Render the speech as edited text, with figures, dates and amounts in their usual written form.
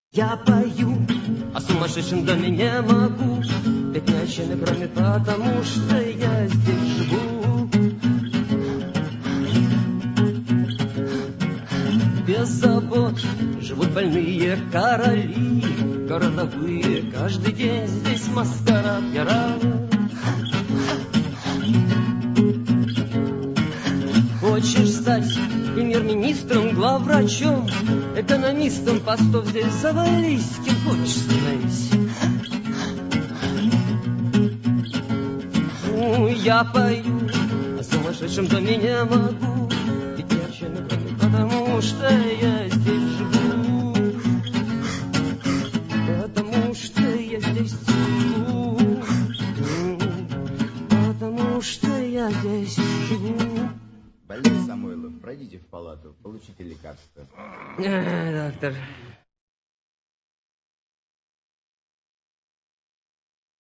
Я пою о сумасшедшем доме, не могу петь ни о чем, кроме потому, что я здесь живу. Без забот живут больные короли городовые. Каждый день здесь маскарад, я рад. Хочешь стать премьер-министром, главврачом, экономистом, постов здесь завались, кем хочешь становись. Я пою о сумасшедшем доме, не могу ведь ни о чем, кроме потому, что я здесь живу. Потому что я здесь живу. Потому что я здесь живу. Больной Самойлов, пройдите в палату, получите лекарство. Доктор.